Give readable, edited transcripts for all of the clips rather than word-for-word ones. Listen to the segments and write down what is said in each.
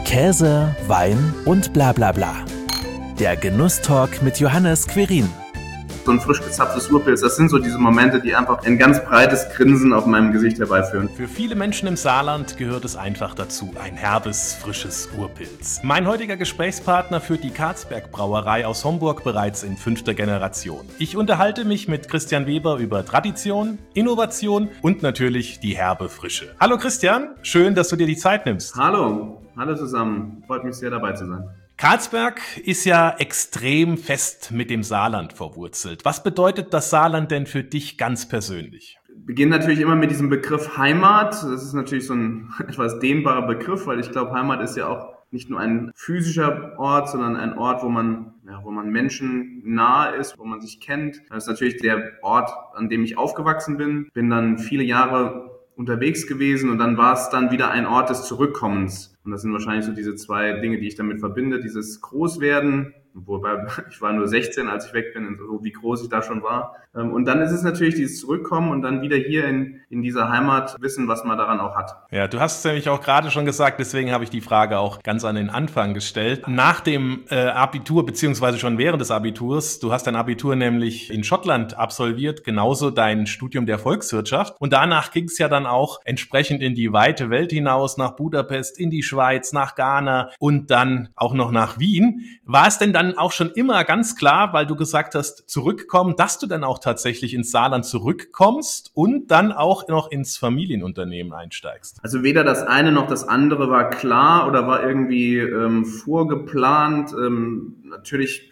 Käse, Wein und bla bla bla. Der Genusstalk mit Johannes Quirin. So ein frisch gezapftes Urpilz, das sind so diese Momente, die einfach ein ganz breites Grinsen auf meinem Gesicht herbeiführen. Für viele Menschen im Saarland gehört es einfach dazu, ein herbes, frisches Urpilz. Mein heutiger Gesprächspartner führt die Karlsberg Brauerei aus Homburg bereits in 5. Generation. Ich unterhalte mich mit Christian Weber über Tradition, Innovation und natürlich die herbe Frische. Hallo Christian, schön, dass du dir die Zeit nimmst. Hallo zusammen, freut mich sehr dabei zu sein. Karlsberg ist ja extrem fest mit dem Saarland verwurzelt. Was bedeutet das Saarland denn für dich ganz persönlich? Wir beginnen natürlich immer mit diesem Begriff Heimat. Das ist natürlich so ein etwas dehnbarer Begriff, weil ich glaube, Heimat ist ja auch nicht nur ein physischer Ort, sondern ein Ort, wo man Menschen nahe ist, wo man sich kennt. Das ist natürlich der Ort, an dem ich aufgewachsen bin. Bin dann viele Jahre unterwegs gewesen und dann war es dann wieder ein Ort des Zurückkommens. Und das sind wahrscheinlich so diese zwei Dinge, die ich damit verbinde. Dieses Großwerden, wobei ich war nur 16, als ich weg bin, so wie groß ich da schon war. Und dann ist es natürlich dieses Zurückkommen und dann wieder hier in dieser Heimat wissen, was man daran auch hat. Ja, du hast es nämlich auch gerade schon gesagt, deswegen habe ich die Frage auch ganz an den Anfang gestellt. Nach dem Abitur, beziehungsweise schon während des Abiturs, du hast dein Abitur nämlich in Schottland absolviert, genauso dein Studium der Volkswirtschaft. Und danach ging es ja dann auch entsprechend in die weite Welt hinaus, nach Budapest, in die Schweiz, nach Ghana und dann auch noch nach Wien. War es denn dann auch schon immer ganz klar, weil du gesagt hast, zurückkommen, dass du dann auch tatsächlich ins Saarland zurückkommst und dann auch noch ins Familienunternehmen einsteigst? Also weder das eine noch das andere war klar oder war irgendwie vorgeplant. Natürlich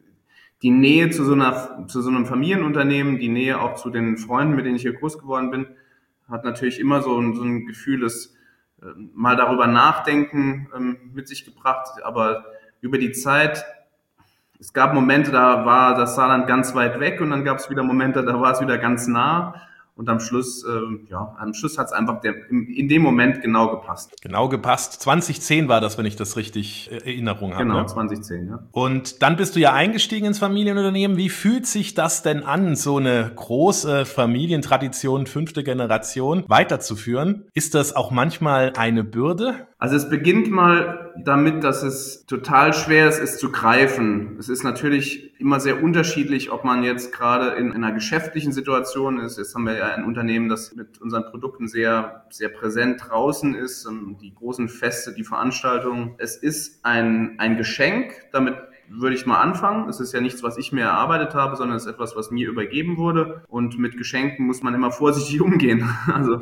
die Nähe zu so einem Familienunternehmen, die Nähe auch zu den Freunden, mit denen ich hier groß geworden bin, hat natürlich immer so ein Gefühl des mal darüber nachdenken mit sich gebracht. Aber über die Zeit, es gab Momente, da war das Saarland ganz weit weg und dann gab es wieder Momente, da war es wieder ganz nah. Und am Schluss hat es einfach in dem Moment genau gepasst. Genau gepasst. 2010 war das, wenn ich das richtig Erinnerung habe. Genau, ne? 2010, ja. Und dann bist du ja eingestiegen ins Familienunternehmen. Wie fühlt sich das denn an, so eine große Familientradition, 5. Generation weiterzuführen? Ist das auch manchmal eine Bürde? Also es beginnt mal damit, dass es total schwer ist, es zu greifen. Es ist natürlich immer sehr unterschiedlich, ob man jetzt gerade in einer geschäftlichen Situation ist. Jetzt haben wir ja ein Unternehmen, das mit unseren Produkten sehr, sehr präsent draußen ist. Die großen Feste, die Veranstaltungen. Es ist ein Geschenk, damit würde ich mal anfangen. Es ist ja nichts, was ich mir erarbeitet habe, sondern es ist etwas, was mir übergeben wurde. Und mit Geschenken muss man immer vorsichtig umgehen. Also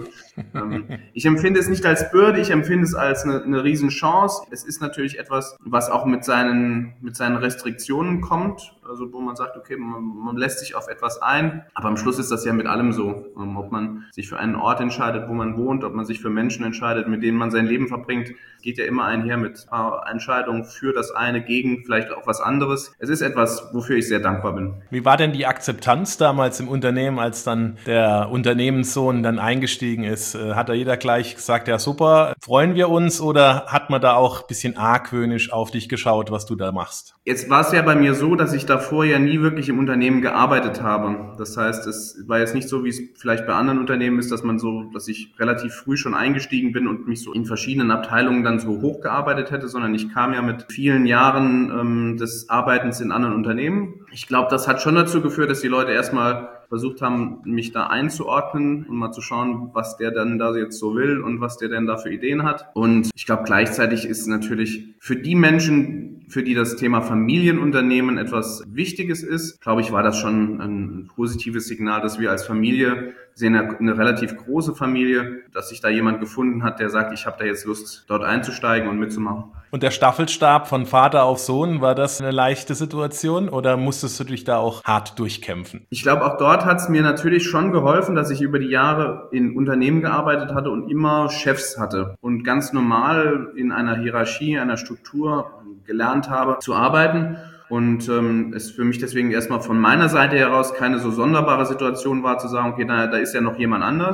ich empfinde es nicht als Bürde, ich empfinde es als eine Riesenchance. Es ist natürlich etwas, was auch mit seinen Restriktionen kommt. Also wo man sagt, okay, man lässt sich auf etwas ein. Aber am Schluss ist das ja mit allem so. Ob man sich für einen Ort entscheidet, wo man wohnt, ob man sich für Menschen entscheidet, mit denen man sein Leben verbringt, geht ja immer einher mit Entscheidungen für das eine, gegen vielleicht auch was anderes. Es ist etwas, wofür ich sehr dankbar bin. Wie war denn die Akzeptanz damals im Unternehmen, als dann der Unternehmenssohn dann eingestiegen ist? Hat da jeder gleich gesagt, ja super, freuen wir uns, oder hat man da auch ein bisschen argwöhnisch auf dich geschaut, was du da machst? Jetzt war es ja bei mir so, dass ich davor ja nie wirklich im Unternehmen gearbeitet habe. Das heißt, es war jetzt nicht so, wie es vielleicht bei anderen Unternehmen ist, dass ich relativ früh schon eingestiegen bin und mich so in verschiedenen Abteilungen dann so hochgearbeitet hätte, sondern ich kam ja mit vielen Jahren des Arbeitens in anderen Unternehmen. Ich glaube, das hat schon dazu geführt, dass die Leute erstmal versucht haben, mich da einzuordnen und mal zu schauen, was der dann da jetzt so will und was der denn da für Ideen hat. Und ich glaube, gleichzeitig ist natürlich für die Menschen, für die das Thema Familienunternehmen etwas Wichtiges ist, glaube ich, war das schon ein positives Signal, dass wir als Familie, sehen eine relativ große Familie, dass sich da jemand gefunden hat, der sagt, ich habe da jetzt Lust, dort einzusteigen und mitzumachen. Und der Staffelstab von Vater auf Sohn, war das eine leichte Situation oder musstest du dich da auch hart durchkämpfen? Ich glaube, auch dort hat es mir natürlich schon geholfen, dass ich über die Jahre in Unternehmen gearbeitet hatte und immer Chefs hatte und ganz normal in einer Hierarchie, einer Struktur gelernt habe zu arbeiten. Und es für mich deswegen erstmal von meiner Seite heraus keine so sonderbare Situation war, zu sagen, okay, da ist ja noch jemand anders.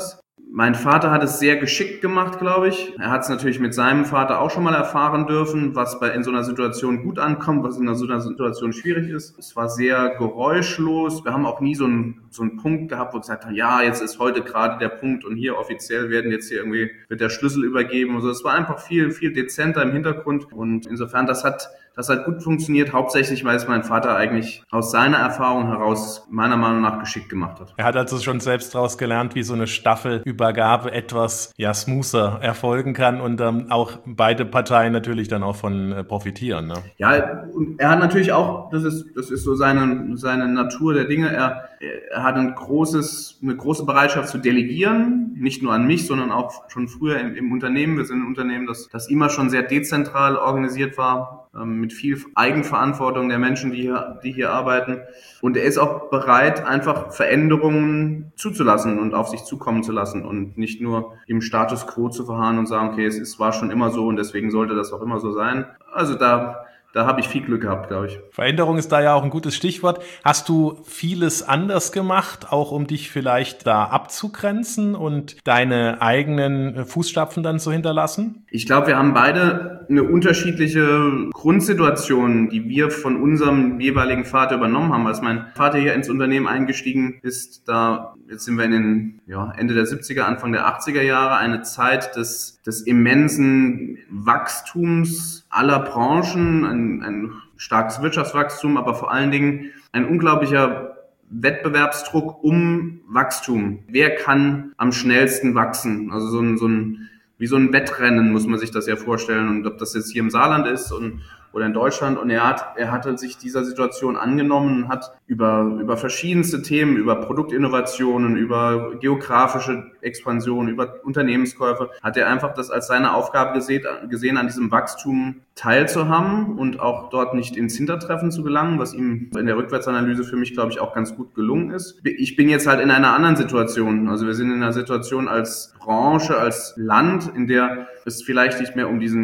Mein Vater hat es sehr geschickt gemacht, glaube ich. Er hat es natürlich mit seinem Vater auch schon mal erfahren dürfen, was in so einer Situation gut ankommt, was in so einer Situation schwierig ist. Es war sehr geräuschlos. Wir haben auch nie so einen Punkt gehabt, wo wir gesagt haben, ja, jetzt ist heute gerade der Punkt und hier offiziell wird der Schlüssel übergeben. Also es war einfach viel, viel dezenter im Hintergrund und insofern, das hat gut funktioniert, hauptsächlich, weil es mein Vater eigentlich aus seiner Erfahrung heraus meiner Meinung nach geschickt gemacht hat. Er hat also schon selbst daraus gelernt, wie so eine Staffelübergabe etwas smoother erfolgen kann und auch beide Parteien natürlich dann auch von profitieren. Ne? Ja, und er hat natürlich auch, das ist so seine Natur der Dinge, er hat eine große Bereitschaft zu delegieren, nicht nur an mich, sondern auch schon früher im Unternehmen. Wir sind ein Unternehmen, das immer schon sehr dezentral organisiert war, mit viel Eigenverantwortung der Menschen, die hier arbeiten. Und er ist auch bereit, einfach Veränderungen zuzulassen und auf sich zukommen zu lassen und nicht nur im Status quo zu verharren und sagen, okay, war schon immer so und deswegen sollte das auch immer so sein. Also da habe ich viel Glück gehabt, glaube ich. Veränderung ist da ja auch ein gutes Stichwort. Hast du vieles anders gemacht, auch um dich vielleicht da abzugrenzen und deine eigenen Fußstapfen dann zu hinterlassen? Ich glaube, wir haben beide eine unterschiedliche Grundsituation, die wir von unserem jeweiligen Vater übernommen haben. Als mein Vater hier ins Unternehmen eingestiegen ist, jetzt sind wir in den Ende der 70er, Anfang der 80er Jahre, eine Zeit des immensen Wachstums aller Branchen, ein starkes Wirtschaftswachstum, aber vor allen Dingen ein unglaublicher Wettbewerbsdruck um Wachstum. Wer kann am schnellsten wachsen? Also wie so ein Wettrennen muss man sich das ja vorstellen. Und ob das jetzt hier im Saarland ist oder in Deutschland. Und er hatte sich dieser Situation angenommen und hat über verschiedenste Themen, über Produktinnovationen, über geografische Expansion, über Unternehmenskäufe, hat er einfach das als seine Aufgabe gesehen, an diesem Wachstum teilzuhaben und auch dort nicht ins Hintertreffen zu gelangen, was ihm in der Rückwärtsanalyse für mich, glaube ich, auch ganz gut gelungen ist. Ich bin jetzt halt in einer anderen Situation. Also wir sind in einer Situation als Branche, als Land, in der es vielleicht nicht mehr um dieses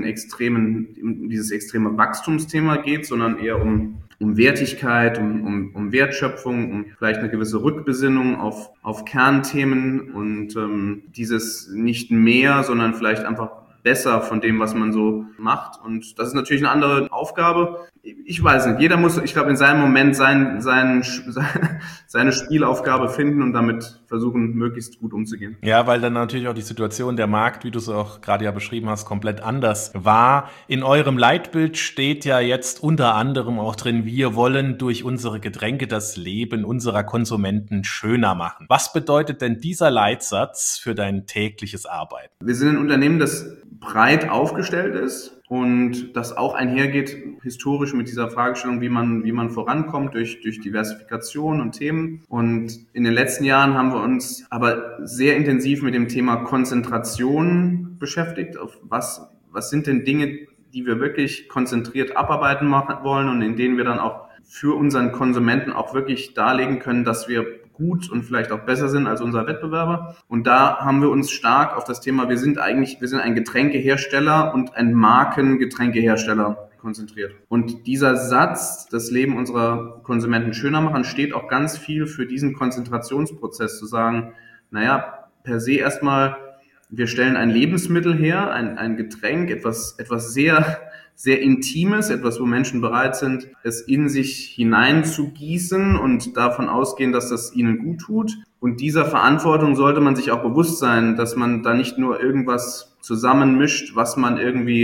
extreme Wachstumsthema geht, sondern eher um Wertigkeit, um Wertschöpfung, um vielleicht eine gewisse Rückbesinnung auf Kernthemen und dieses nicht mehr, sondern vielleicht einfach besser von dem, was man so macht. Und das ist natürlich eine andere Aufgabe. Ich weiß nicht, jeder muss, ich glaube, in seinem Moment seine Spielaufgabe finden und damit versuchen, möglichst gut umzugehen. Ja, weil dann natürlich auch die Situation, der Markt, wie du es auch gerade ja beschrieben hast, komplett anders war. In eurem Leitbild steht ja jetzt unter anderem auch drin, wir wollen durch unsere Getränke das Leben unserer Konsumenten schöner machen. Was bedeutet denn dieser Leitsatz für dein tägliches Arbeiten? Wir sind ein Unternehmen, das breit aufgestellt ist und das auch einhergeht historisch mit dieser Fragestellung, wie man vorankommt durch Diversifikation und Themen. Und in den letzten Jahren haben wir uns aber sehr intensiv mit dem Thema Konzentration beschäftigt. Auf was sind denn Dinge, die wir wirklich konzentriert abarbeiten wollen und in denen wir dann auch für unseren Konsumenten auch wirklich darlegen können, dass wir gut und vielleicht auch besser sind als unser Wettbewerber. Und da haben wir uns stark auf das Thema, wir sind ein Getränkehersteller und ein Markengetränkehersteller konzentriert. Und dieser Satz, das Leben unserer Konsumenten schöner machen, steht auch ganz viel für diesen Konzentrationsprozess, zu sagen, per se erstmal, wir stellen ein Lebensmittel her, ein Getränk, etwas sehr, sehr Intimes, etwas, wo Menschen bereit sind, es in sich hineinzugießen und davon ausgehen, dass das ihnen gut tut. Und dieser Verantwortung sollte man sich auch bewusst sein, dass man da nicht nur irgendwas zusammenmischt, was man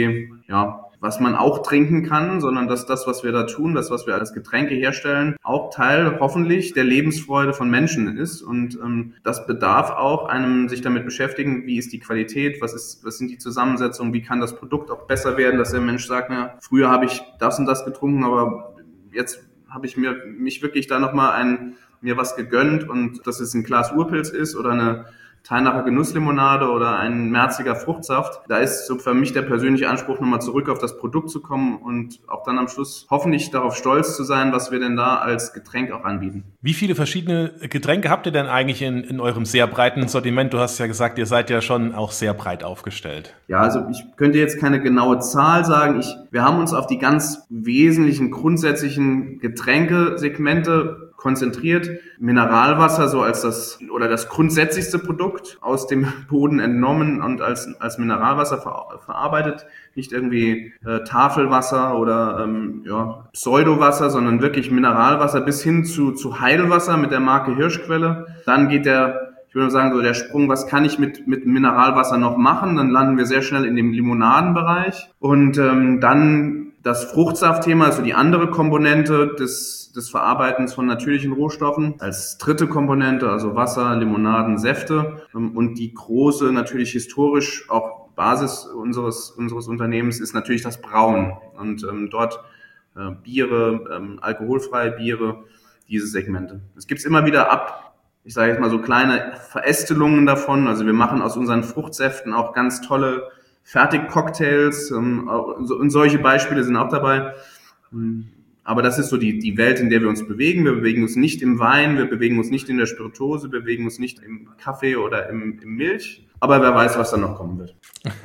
auch trinken kann, sondern dass das, was wir da tun, das, was wir als Getränke herstellen, auch Teil hoffentlich der Lebensfreude von Menschen ist. Und das bedarf auch einem sich damit beschäftigen, wie ist die Qualität, was sind die Zusammensetzungen, wie kann das Produkt auch besser werden, dass der Mensch sagt, früher habe ich das und das getrunken, aber jetzt habe ich mich wirklich da nochmal mir was gegönnt und dass es ein Glas Urpilz ist oder eine Teilnacher Genusslimonade oder ein märziger Fruchtsaft. Da ist so für mich der persönliche Anspruch, nochmal zurück auf das Produkt zu kommen und auch dann am Schluss hoffentlich darauf stolz zu sein, was wir denn da als Getränk auch anbieten. Wie viele verschiedene Getränke habt ihr denn eigentlich in eurem sehr breiten Sortiment? Du hast ja gesagt, ihr seid ja schon auch sehr breit aufgestellt. Ja, also ich könnte jetzt keine genaue Zahl sagen. Wir haben uns auf die ganz wesentlichen, grundsätzlichen Getränkesegmente konzentriert. Mineralwasser so als das grundsätzlichste Produkt aus dem Boden entnommen und als Mineralwasser verarbeitet. Nicht irgendwie Tafelwasser oder Pseudowasser, sondern wirklich Mineralwasser bis hin zu Heilwasser mit der Marke Hirschquelle. Dann geht ich würde sagen, so der Sprung, was kann ich mit Mineralwasser noch machen? Dann landen wir sehr schnell in dem Limonadenbereich. Und dann das Fruchtsaftthema, also die andere Komponente des Verarbeitens von natürlichen Rohstoffen. Als dritte Komponente, also Wasser, Limonaden, Säfte. Und die große, natürlich historisch auch Basis unseres Unternehmens ist natürlich das Brauen. Und dort Biere, alkoholfreie Biere, diese Segmente. Es gibt immer wieder ich sage jetzt mal so kleine Verästelungen davon. Also wir machen aus unseren Fruchtsäften auch ganz tolle Fertigcocktails und solche Beispiele sind auch dabei. Aber das ist so die Welt, in der wir uns bewegen. Wir bewegen uns nicht im Wein, wir bewegen uns nicht in der Spirituose, wir bewegen uns nicht im Kaffee oder im Milch. Aber wer weiß, was da noch kommen wird.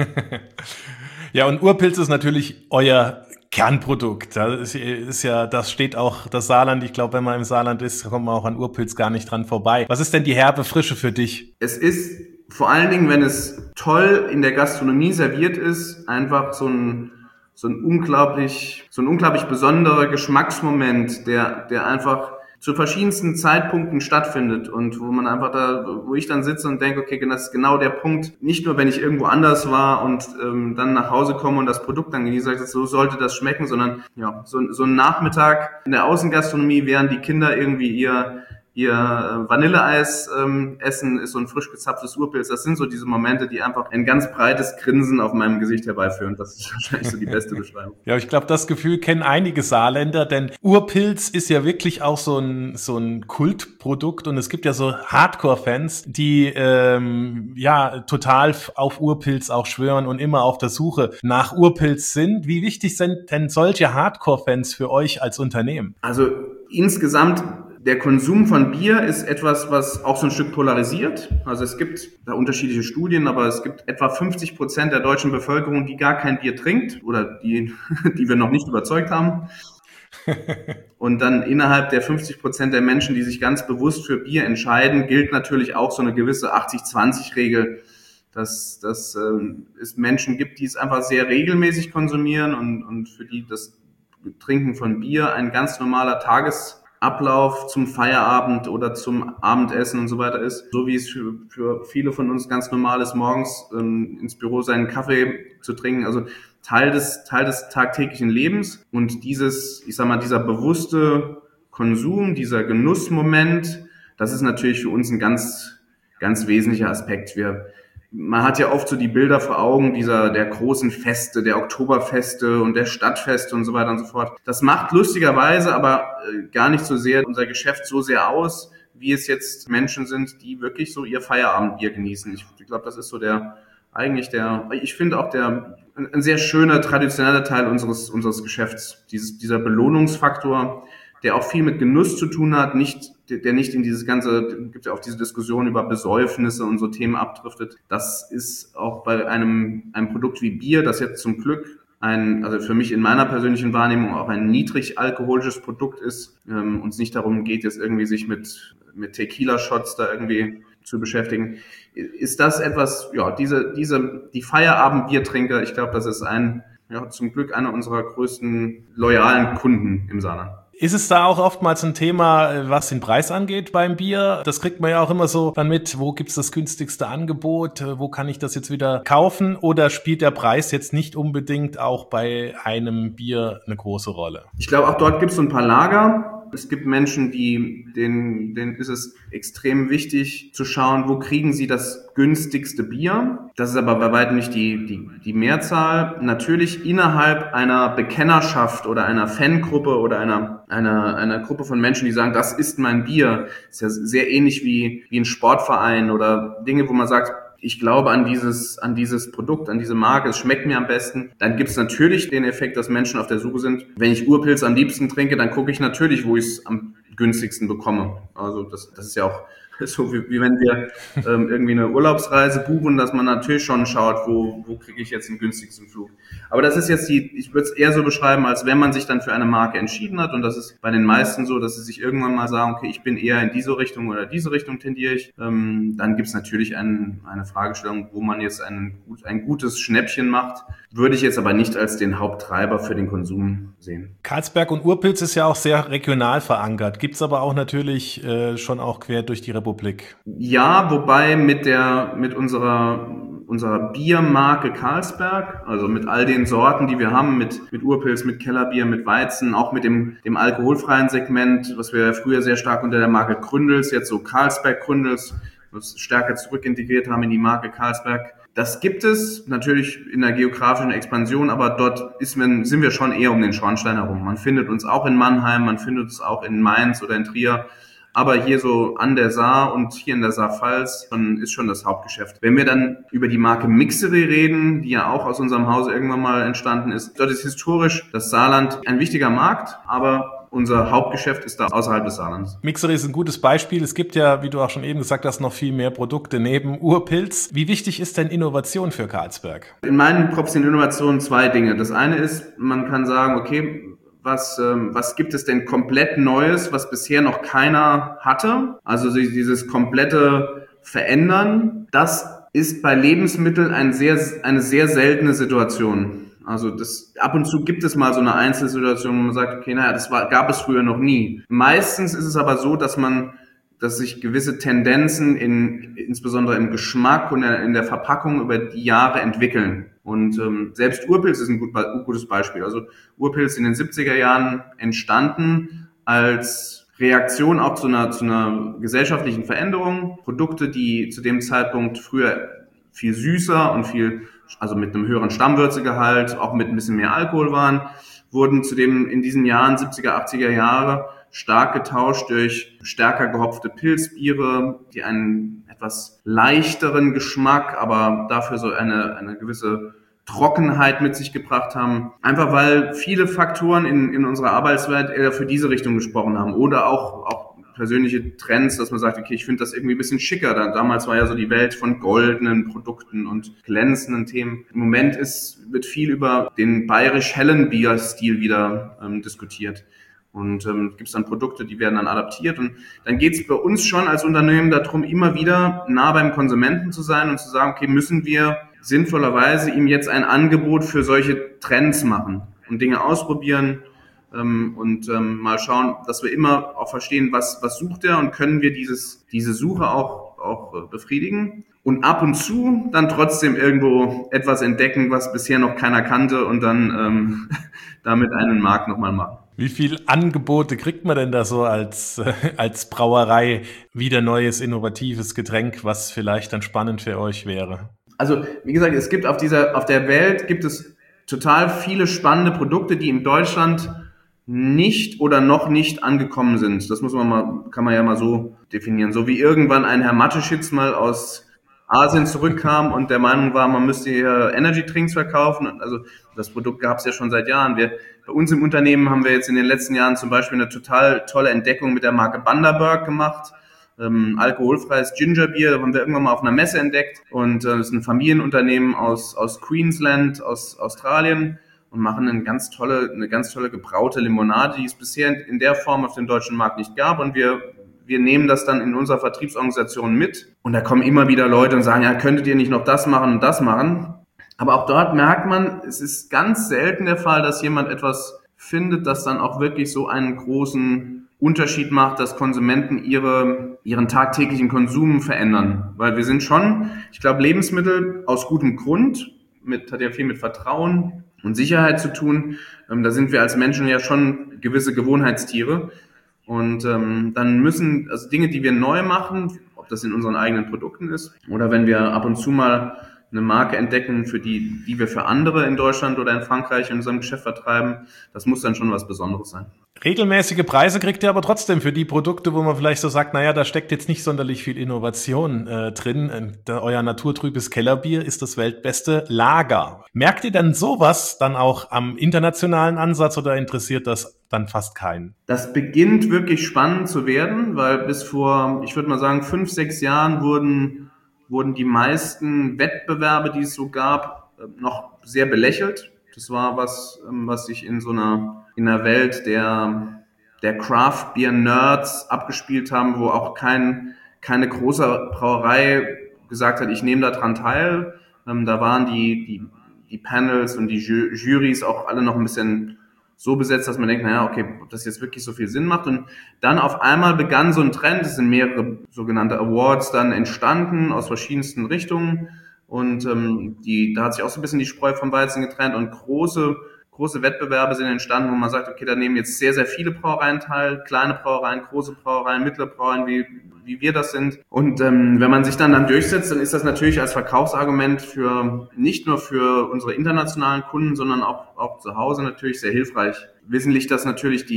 Ja, und Urpilz ist natürlich euer Kernprodukt. Das steht auch das Saarland. Ich glaube, wenn man im Saarland ist, kommt man auch an Urpilz gar nicht dran vorbei. Was ist denn die herbe Frische für dich? Es ist vor allen Dingen, wenn es toll in der Gastronomie serviert ist, einfach so ein unglaublich besonderer Geschmacksmoment, der einfach zu verschiedensten Zeitpunkten stattfindet und wo ich dann sitze und denke, okay, das ist genau der Punkt. Nicht nur, wenn ich irgendwo anders war und dann nach Hause komme und das Produkt dann genieße, so sollte das schmecken, sondern ja, so ein Nachmittag in der Außengastronomie, während die Kinder irgendwie ihr Vanilleeis essen, ist so ein frisch gezapftes Urpilz. Das sind so diese Momente, die einfach ein ganz breites Grinsen auf meinem Gesicht herbeiführen. Das ist wahrscheinlich so die beste Beschreibung. Ja, ich glaube, das Gefühl kennen einige Saarländer, denn Urpilz ist ja wirklich auch so ein Kultprodukt und es gibt ja so Hardcore-Fans, die total auf Urpilz auch schwören und immer auf der Suche nach Urpilz sind. Wie wichtig sind denn solche Hardcore-Fans für euch als Unternehmen? Also insgesamt der Konsum von Bier ist etwas, was auch so ein Stück polarisiert. Also es gibt da unterschiedliche Studien, aber es gibt etwa 50% der deutschen Bevölkerung, die gar kein Bier trinkt oder die wir noch nicht überzeugt haben. Und dann innerhalb der 50% der Menschen, die sich ganz bewusst für Bier entscheiden, gilt natürlich auch so eine gewisse 80-20-Regel, dass es Menschen gibt, die es einfach sehr regelmäßig konsumieren und für die das Trinken von Bier ein ganz normaler Tagesablauf zum Feierabend oder zum Abendessen und so weiter ist. So wie es für viele von uns ganz normal ist, morgens ins Büro seinen Kaffee zu trinken. Also Teil des tagtäglichen Lebens. Und dieser bewusste Konsum, dieser Genussmoment, das ist natürlich für uns ein ganz, ganz wesentlicher Aspekt. Man hat ja oft so die Bilder vor Augen der großen Feste, der Oktoberfeste und der Stadtfeste und so weiter und so fort. Das macht lustigerweise aber gar nicht so sehr unser Geschäft so sehr aus, wie es jetzt Menschen sind, die wirklich so ihr Feierabendbier genießen. Ich glaube, das ist so ich finde auch ein sehr schöner, traditioneller Teil unseres Geschäfts. Dieser Belohnungsfaktor, der auch viel mit Genuss zu tun hat, der nicht in dieses ganze, gibt ja auch diese Diskussion über Besäufnisse und so Themen abdriftet. Das ist auch bei einem Produkt wie Bier, das jetzt zum Glück also für mich in meiner persönlichen Wahrnehmung auch ein niedrig alkoholisches Produkt ist, und es nicht darum geht, jetzt irgendwie sich mit Tequila-Shots da irgendwie zu beschäftigen, ist das etwas, ja, die Feierabend-Biertrinker, ich glaube, das ist zum Glück einer unserer größten loyalen Kunden im Saarland. Ist es da auch oftmals ein Thema, was den Preis angeht beim Bier? Das kriegt man ja auch immer so dann mit, wo gibt's das günstigste Angebot, wo kann ich das jetzt wieder kaufen? Oder spielt der Preis jetzt nicht unbedingt auch bei einem Bier eine große Rolle? Ich glaube, auch dort gibt's so ein paar Lager. Es gibt Menschen, denen ist es extrem wichtig zu schauen, wo kriegen sie das günstigste Bier. Das ist aber bei weitem nicht die Mehrzahl. Natürlich innerhalb einer Bekennerschaft oder einer Fangruppe oder einer Gruppe von Menschen, die sagen, das ist mein Bier. Das ist ja sehr ähnlich wie ein Sportverein oder Dinge, wo man sagt, ich glaube an dieses Produkt, an diese Marke, es schmeckt mir am besten. Dann gibt es natürlich den Effekt, dass Menschen auf der Suche sind. Wenn ich Urpilz am liebsten trinke, dann gucke ich natürlich, wo ich es am günstigsten bekomme. Also das ist ja auch So wie wenn wir irgendwie eine Urlaubsreise buchen, dass man natürlich schon schaut, wo kriege ich jetzt den günstigsten Flug. Aber das ist jetzt ich würde es eher so beschreiben, als wenn man sich dann für eine Marke entschieden hat. Und das ist bei den meisten so, dass sie sich irgendwann mal sagen, okay, ich bin eher in diese Richtung oder diese Richtung tendiere ich. Dann gibt es natürlich eine Fragestellung, wo man jetzt ein gutes Schnäppchen macht. Würde ich jetzt aber nicht als den Haupttreiber für den Konsum sehen. Carlsberg und Urpilz ist ja auch sehr regional verankert. Gibt's aber auch natürlich schon auch quer durch die Republik. Ja, wobei mit unserer Biermarke Carlsberg, also mit all den Sorten, die wir haben, mit Urpilz, mit Kellerbier, mit Weizen, auch mit dem alkoholfreien Segment, was wir früher sehr stark unter der Marke Gründels, jetzt so Carlsberg Gründels, was stärker zurückintegriert haben in die Marke Carlsberg. Das gibt es natürlich in der geografischen Expansion, aber dort sind wir schon eher um den Schornstein herum. Man findet uns auch in Mannheim, man findet uns auch in Mainz oder in Trier. Aber hier so an der Saar und hier in der Saar-Pfalz ist schon das Hauptgeschäft. Wenn wir dann über die Marke Mixery reden, die ja auch aus unserem Hause irgendwann mal entstanden ist, dort ist historisch das Saarland ein wichtiger Markt, aber unser Hauptgeschäft ist da außerhalb des Saarlands. Mixery ist ein gutes Beispiel. Es gibt ja, wie du auch schon eben gesagt hast, noch viel mehr Produkte neben Urpilz. Wie wichtig ist denn Innovation für Carlsberg? In meinen Kopf sind Innovationen zwei Dinge. Das eine ist, man kann sagen, okay, was gibt es denn komplett Neues, was bisher noch keiner hatte? Also dieses komplette Verändern, das ist bei Lebensmitteln eine sehr seltene Situation. Also ab und zu gibt es mal so eine Einzelsituation, wo man sagt, okay, gab es früher noch nie. Meistens ist es aber so, dass sich gewisse Tendenzen insbesondere im Geschmack und in der Verpackung über die Jahre entwickeln. Und selbst Urpilz ist ein gutes Beispiel. Also Urpilz in den 70er Jahren entstanden als Reaktion auch zu einer gesellschaftlichen Veränderung. Produkte, die zu dem Zeitpunkt früher viel süßer und also mit einem höheren Stammwürzegehalt, auch mit ein bisschen mehr Alkohol waren, wurden in diesen Jahren, 70er, 80er Jahre, stark getauscht durch stärker gehopfte Pilzbiere, die einen etwas leichteren Geschmack, aber dafür so eine gewisse Trockenheit mit sich gebracht haben. Einfach weil viele Faktoren in unserer Arbeitswelt eher für diese Richtung gesprochen haben. Oder auch persönliche Trends, dass man sagt, okay, ich finde das irgendwie ein bisschen schicker. Damals war ja so die Welt von goldenen Produkten und glänzenden Themen. Im Moment wird viel über den bayerisch-hellen Bierstil wieder diskutiert. Und gibt es dann Produkte, die werden dann adaptiert. Und dann geht es bei uns schon als Unternehmen darum, immer wieder nah beim Konsumenten zu sein und zu sagen, okay, müssen wir sinnvollerweise ihm jetzt ein Angebot für solche Trends machen und Dinge ausprobieren und mal schauen, dass wir immer auch verstehen, was sucht er und können wir diese Suche auch befriedigen. Und ab und zu dann trotzdem irgendwo etwas entdecken, was bisher noch keiner kannte und dann damit einen Markt nochmal machen. Wie viel Angebote kriegt man denn da so als Brauerei? Wieder neues, innovatives Getränk, was vielleicht dann spannend für euch wäre? Also, wie gesagt, es gibt auf der Welt gibt es total viele spannende Produkte, die in Deutschland nicht oder noch nicht angekommen sind. Das kann man ja mal so definieren. So wie irgendwann ein Herr Mateschitz mal aus Asien zurückkam und der Meinung war, man müsste hier Energy-Drinks verkaufen. Also das Produkt gab es ja schon seit Jahren. Bei uns im Unternehmen haben wir jetzt in den letzten Jahren zum Beispiel eine total tolle Entdeckung mit der Marke Bundaberg gemacht. Alkoholfreies Gingerbier, das haben wir irgendwann mal auf einer Messe entdeckt. Und das ist ein Familienunternehmen aus Queensland, aus Australien und machen eine ganz tolle gebraute Limonade, die es bisher in der Form auf dem deutschen Markt nicht gab. Und wir nehmen das dann in unserer Vertriebsorganisation mit. Und da kommen immer wieder Leute und sagen, ja, könntet ihr nicht noch das machen und das machen? Aber auch dort merkt man, es ist ganz selten der Fall, dass jemand etwas findet, das dann auch wirklich so einen großen Unterschied macht, dass Konsumenten ihren tagtäglichen Konsum verändern. Weil wir sind schon, ich glaube, Lebensmittel aus gutem Grund, hat ja viel mit Vertrauen und Sicherheit zu tun. Da sind wir als Menschen ja schon gewisse Gewohnheitstiere. Und dann müssen, also Dinge, die wir neu machen, ob das in unseren eigenen Produkten ist oder wenn wir ab und zu mal eine Marke entdecken, für die wir für andere in Deutschland oder in Frankreich in unserem Geschäft vertreiben, das muss dann schon was Besonderes sein. Regelmäßige Preise kriegt ihr aber trotzdem für die Produkte, wo man vielleicht so sagt, naja, da steckt jetzt nicht sonderlich viel Innovation drin. Euer naturtrübes Kellerbier ist das weltbeste Lager. Merkt ihr denn sowas dann auch am internationalen Ansatz oder interessiert das dann fast keinen? Das beginnt wirklich spannend zu werden, weil bis vor, ich würde mal sagen, 5-6 Jahren wurden die meisten Wettbewerbe, die es so gab, noch sehr belächelt. Das war was sich in der Welt der Craft Beer Nerds abgespielt haben, wo auch keine große Brauerei gesagt hat, ich nehme daran teil. Da waren die Panels und die Jurys auch alle noch ein bisschen so besetzt, dass man denkt, naja, okay, ob das jetzt wirklich so viel Sinn macht. Und dann auf einmal begann so ein Trend, es sind mehrere sogenannte Awards dann entstanden aus verschiedensten Richtungen. Und da hat sich auch so ein bisschen die Spreu vom Weizen getrennt und große Wettbewerbe sind entstanden, wo man sagt, okay, da nehmen jetzt sehr, sehr viele Brauereien teil, kleine Brauereien, große Brauereien, mittlere Brauereien, wie wir das sind. Und wenn man sich dann durchsetzt, dann ist das natürlich als Verkaufsargument nicht nur für unsere internationalen Kunden, sondern auch zu Hause natürlich sehr hilfreich. Wesentlich, dass natürlich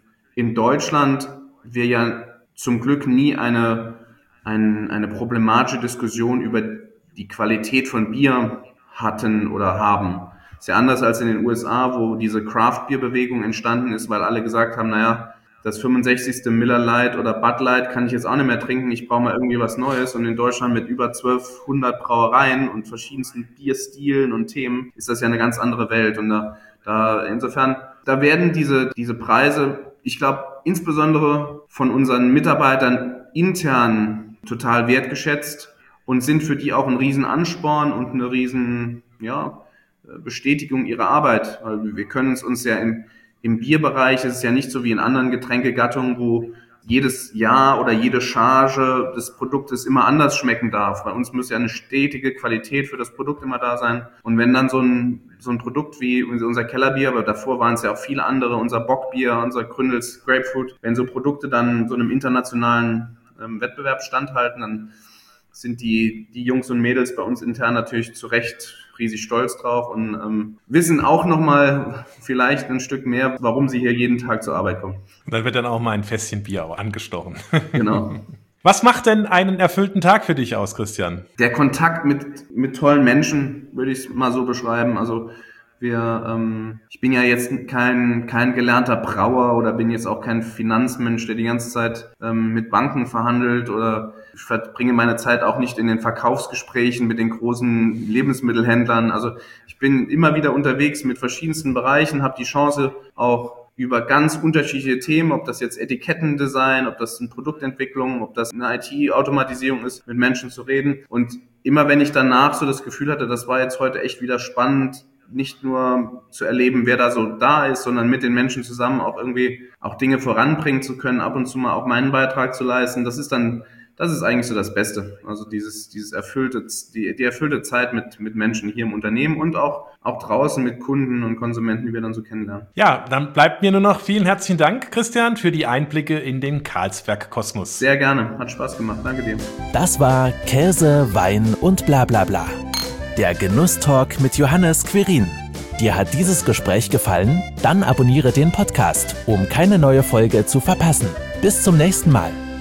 in Deutschland wir ja zum Glück nie eine problematische Diskussion über die Qualität von Bier hatten oder haben. Ist ja anders als in den USA, wo diese Craft-Bier-Bewegung entstanden ist, weil alle gesagt haben, naja, das 65. Miller Lite oder Bud Light kann ich jetzt auch nicht mehr trinken, ich brauche mal irgendwie was Neues. Und in Deutschland mit über 1200 Brauereien und verschiedensten Bierstilen und Themen ist das ja eine ganz andere Welt. Und insofern werden diese Preise, ich glaube, insbesondere von unseren Mitarbeitern intern total wertgeschätzt und sind für die auch ein riesen Ansporn und eine riesen, Bestätigung ihrer Arbeit. Weil wir können es uns ja im Bierbereich, ist es ja nicht so wie in anderen Getränkegattungen, wo jedes Jahr oder jede Charge des Produktes immer anders schmecken darf. Bei uns muss ja eine stetige Qualität für das Produkt immer da sein. Und wenn dann so ein Produkt wie unser Kellerbier, aber davor waren es ja auch viele andere, unser Bockbier, unser Gründels Grapefruit, wenn so Produkte dann so einem internationalen Wettbewerb standhalten, dann sind die Jungs und Mädels bei uns intern natürlich zu Recht riesig stolz drauf und wissen auch nochmal vielleicht ein Stück mehr, warum sie hier jeden Tag zur Arbeit kommen. Und dann wird dann auch mal ein Fässchen Bier angestochen. Genau. Was macht denn einen erfüllten Tag für dich aus, Christian? Der Kontakt mit tollen Menschen, würde ich es mal so beschreiben. Also ich bin ja jetzt kein gelernter Brauer oder bin jetzt auch kein Finanzmensch, der die ganze Zeit mit Banken verhandelt, oder ich verbringe meine Zeit auch nicht in den Verkaufsgesprächen mit den großen Lebensmittelhändlern. Also ich bin immer wieder unterwegs mit verschiedensten Bereichen, habe die Chance auch über ganz unterschiedliche Themen, ob das jetzt Etikettendesign, ob das eine Produktentwicklung, ob das eine IT-Automatisierung ist, mit Menschen zu reden. Und immer wenn ich danach so das Gefühl hatte, das war jetzt heute echt wieder spannend, nicht nur zu erleben, wer da so da ist, sondern mit den Menschen zusammen auch irgendwie auch Dinge voranbringen zu können, ab und zu mal auch meinen Beitrag zu leisten, das ist eigentlich so das Beste. Also die erfüllte Zeit mit Menschen hier im Unternehmen und auch draußen mit Kunden und Konsumenten, die wir dann so kennenlernen. Ja, dann bleibt mir nur noch vielen herzlichen Dank, Christian, für die Einblicke in den Carlsberg-Kosmos. Sehr gerne, hat Spaß gemacht, danke dir. Das war Käse, Wein und bla bla bla. Der Genusstalk mit Johannes Quirin. Dir hat dieses Gespräch gefallen? Dann abonniere den Podcast, um keine neue Folge zu verpassen. Bis zum nächsten Mal.